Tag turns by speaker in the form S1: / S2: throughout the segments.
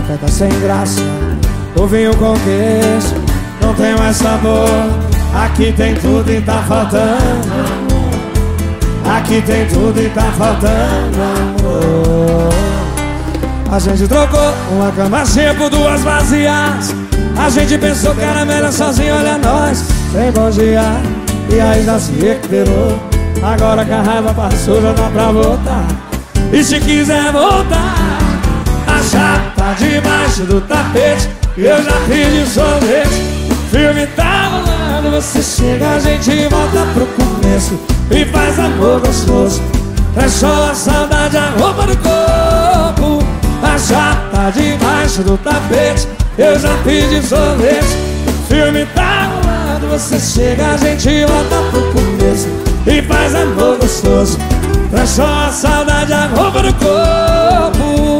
S1: café tá sem graça, o vinho com queijo não tem mais sabor. Aqui tem tudo e tá faltando. Aqui tem tudo e tá faltando amor. A gente trocou uma cama cheia por duas vazias. A gente pensou que era melhor sozinho, olha nós, sem bom dia. E aí já se recuperou. Agora que a raiva passou já dá pra voltar. E se quiser voltar, a chave tá debaixo do tapete. Eu já pedi sorvete. O filme tá rolando, você chega, a gente volta pro começo e faz amor gostoso. É só a saudade, a roupa do corpo. A chave tá debaixo do tapete. Eu já pedi sorvete. O filme tá rolando, você chega, a gente volta pro começo e faz amor gostoso. É só a saudade, a roupa do corpo.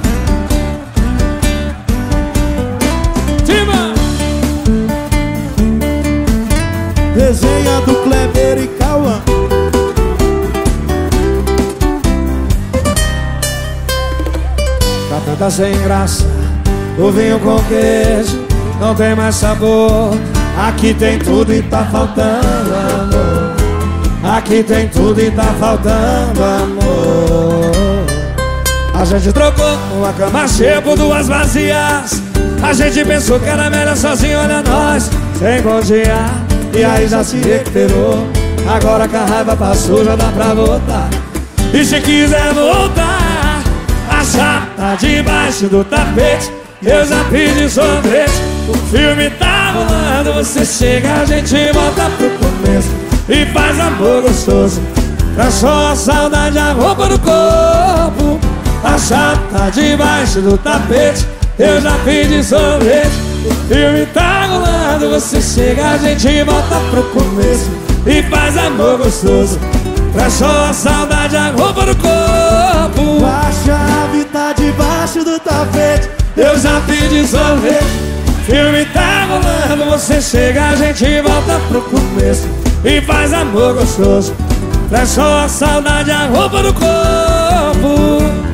S1: Tima!
S2: Resenha do Kleber e Cauã.
S1: Café tá sem graça, o vinho com queijo não tem mais sabor. Aqui tem tudo e tá faltando amor. Aqui tem tudo e tá faltando amor. A gente trocou uma cama cheia por duas vazias. A gente pensou que era melhor sozinho, olha nós, sem bom dia. E aí já se recuperou. Agora que a raiva passou já dá pra voltar. E se quiser voltar, a chave tá debaixo do tapete. Eu já pedi sorvete. O filme tá rolando, você chega, a gente volta pro começo e faz amor gostoso. É só a saudade, a roupa do corpo. A chave tá debaixo do tapete. Eu já pedi sorvete. O filme tá rolando, você chega, a gente volta pro começo e faz amor gostoso. É só a saudade, a roupa do corpo.
S2: A chave tá debaixo do tapete.
S1: Eu já pedi sorvete. O filme tá rolando, você chega, a gente volta pro começo e faz amor gostoso. É só a saudade, a roupa do corpo.